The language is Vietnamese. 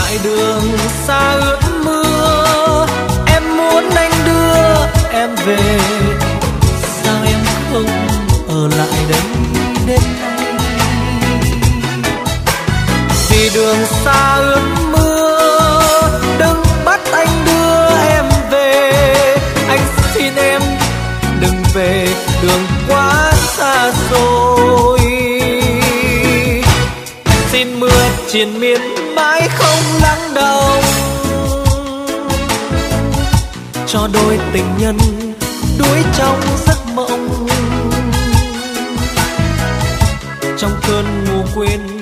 lại đường xa ướt mưa, em muốn anh đưa em về, sao em không ở lại đây đêm nay? Vì đường xa ướt mưa, đừng bắt anh đưa em về, anh xin em đừng về, đường quá xa xôi. Xin mưa triền miên mãi không lắng động, cho đôi tình nhân đuối trong giấc mộng, trong cơn ngủ quên